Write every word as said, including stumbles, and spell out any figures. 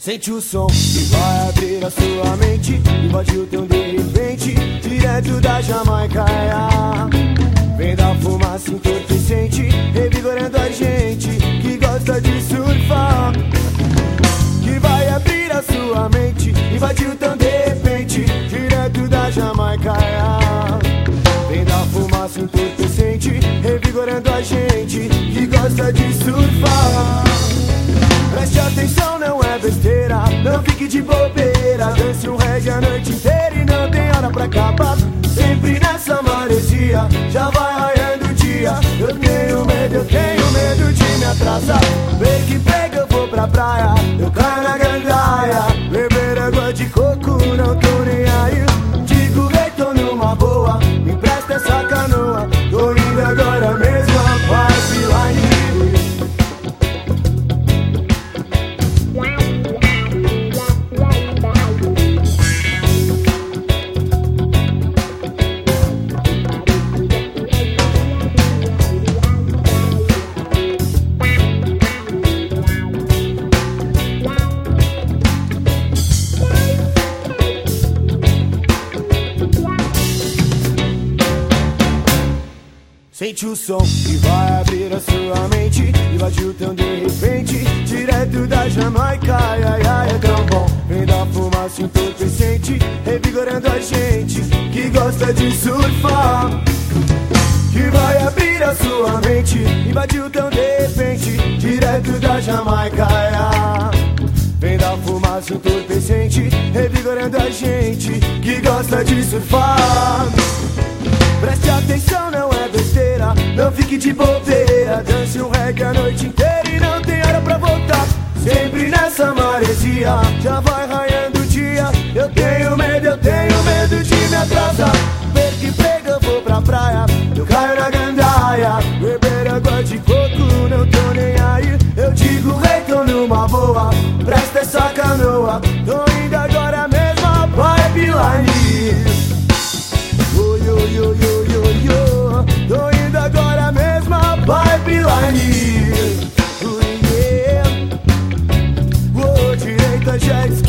Sente o som que vai abrir a sua mente, invade o teu de repente, direto da Jamaica. Vem da fumaça entorpecente, revigorando a gente que gosta de surfar. Que vai abrir a sua mente, invade o teu de repente, direto da Jamaica. Vem da fumaça entorpecente, revigorando a gente que gosta de surfar. Preste atenção, não é besteira, não fique de bobeira. Dance um reggae a noite inteira e não tem hora pra acabar. Sempre nessa maresia, já vai raiando o dia. Eu tenho medo, eu tenho medo de me atrasar. Vem que pega, eu vou pra praia, eu caio na gandaia. Beber água de coco, não tô nem aí. Digo, rei, tô numa boa, me empresta essa canoa. Tô indo agora mesmo, a pipeline. Sente o som que vai abrir a sua mente, invade o teu de repente, direto da Jamaica. Ai, ai, ai, é tão bom. Vem da fumaça entorpecente, revigorando a gente que gosta de surfar. Que vai abrir a sua mente, invade o teu de repente, direto da Jamaica. Vem da fumaça entorpecente, revigorando a gente que gosta de surfar. Preste atenção, não é besteira, não fique de bobeira. Dance um reggae a noite inteira e não tem hora pra voltar. Sempre nessa maresia, já vai raiando o dia. Eu tenho medo, eu tenho medo de me atrasar. Ver que pega, eu vou pra praia, eu caio na gandaia. Beber água de coco, não tô nem aí. Eu digo, rei, tô numa boa, presta essa canoa. Tô indo agora mesmo, a pipeline. Oi, oi, oi, oi, oi, oi. Tô indo agora mesmo, a pipeline. Oh, yeah. Oh, direita, já esquerda.